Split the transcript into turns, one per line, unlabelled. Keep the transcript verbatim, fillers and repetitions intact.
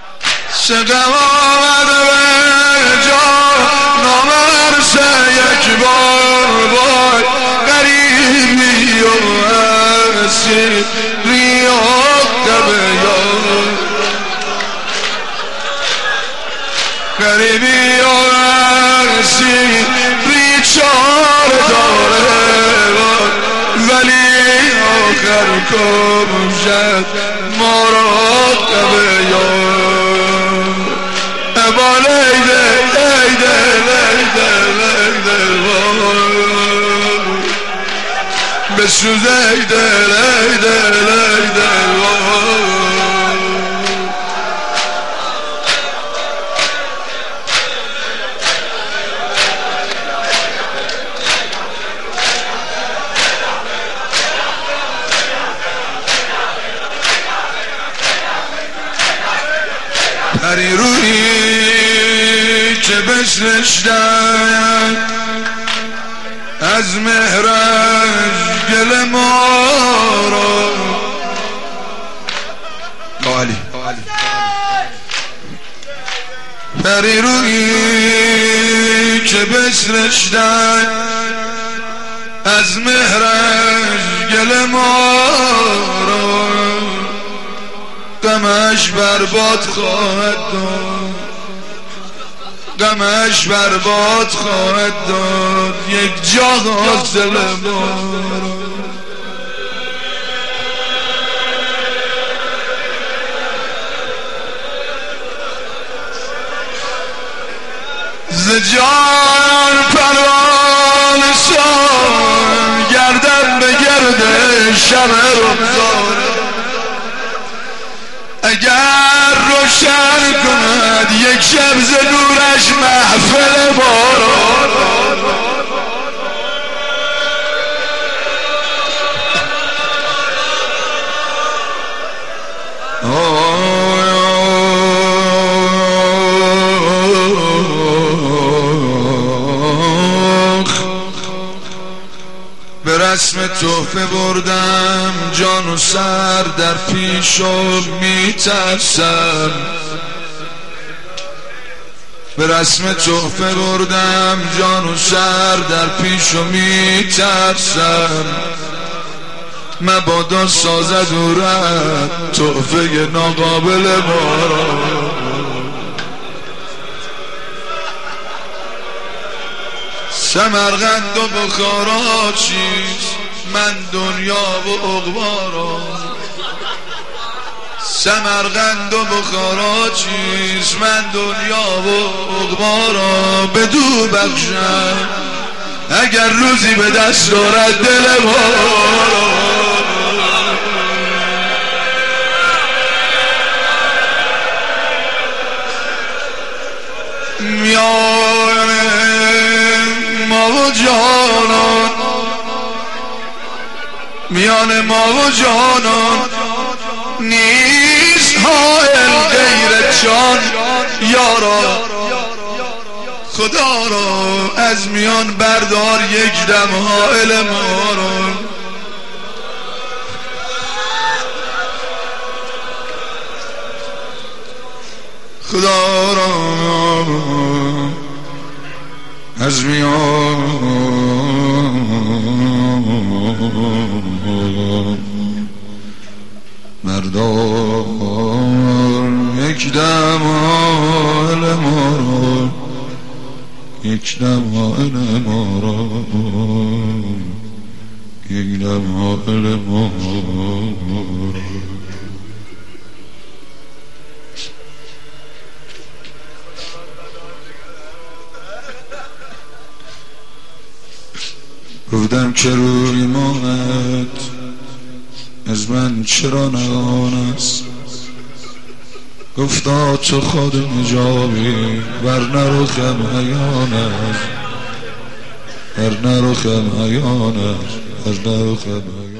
سقم آمده به جا نامرسه یک بار بای غریبی و اسیر ریاده به یار غریبی و اسیر ریچار داره ولی آخر کمشد ما را به یار ابا لیده لیده لیده لیده بسوزه لیده لیده لیده پری روی که بسرشتن از مهرش گل ما را عالی پری روی که بسرشتن از مهرش گل ما را غمش برباد خواهد داد غمش برباد خواهد داد یک جا حاصل ما ز جان پروانه سان گردن به گرد شب رخسار اگر روشن کند یک شب ز نورش محفل باران به رسم تحفه بردم جان و سر در پیشم میترسم به رسم تحفه بردم جان و سر در پیشم میترسم مبادا سازد و رد تحفه ناقابل ما را سمرقند و بخارا چیست من دنیا و عقبارا سمرقند و بخارا چیست من دنیا و عقبارا بدو بخشم اگر روزی به دست دارد دل ما میان ما و جانان میان ما و جانان نیست حائل غیر جان یارا خدا را از میان بردار یک دم حائل ما را خدا را از میان مردار یک دم حال ما را یک دم حال ما را یک دم حال ما را گفتم که روی ماهت از من چرا نهان است گفتا تو خود نجابی ورنه رخم عیان است ورنه رخم عیان است ورنه رخم عیان